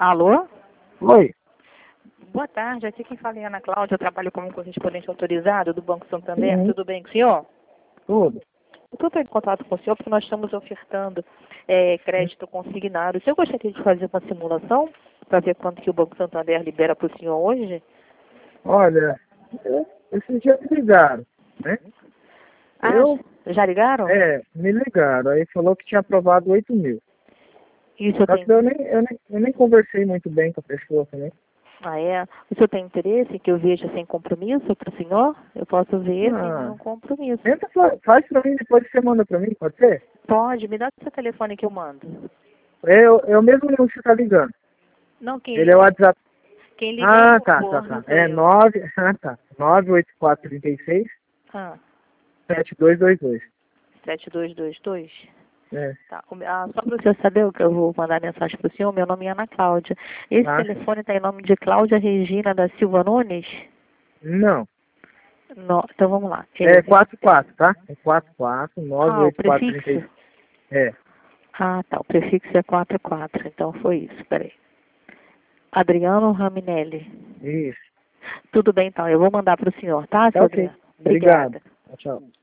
Alô? Oi. Boa tarde, aqui quem fala é Ana Cláudia, eu trabalho como correspondente autorizado do Banco Santander. Uhum. Tudo bem com o senhor? Tudo. Eu estou em contato com o senhor porque nós estamos ofertando crédito consignado. O senhor gostaria de fazer uma simulação para ver quanto que o Banco Santander libera para o senhor hoje? Olha, esses dias me ligaram, né? Já ligaram? Me ligaram. Aí falou que tinha aprovado 8 mil. E o senhor Só tem... que eu nem conversei muito bem com a pessoa também. Ah, é? O senhor tem interesse que eu veja sem compromisso para o senhor? Eu posso ver sem nenhum Ah, compromisso. tenta, faz pra mim, depois você manda pra mim, pode ser? Pode, me dá o seu telefone que eu mando. É o mesmo número que você tá ligando. Não, quem Ele é o liga, WhatsApp. quem liga é Ah, o tá. não sou É eu. 98436 Ah, 7222. 7222. É. Tá. Só para o senhor saber o que eu vou mandar mensagem para o senhor, meu nome é Ana Cláudia. Esse Ah, sim. telefone está em nome de Cláudia Regina da Silva Nunes? Não. Não, então vamos lá. É 44, tá? É 44, O 98436. prefixo? É. Ah, tá. O prefixo é 44. Então foi isso. Peraí. Adriano Raminelli. Isso. Tudo bem, então. Eu vou mandar para o senhor, tá, Tá seu ok. Adriano? Obrigado. Obrigada. Tchau.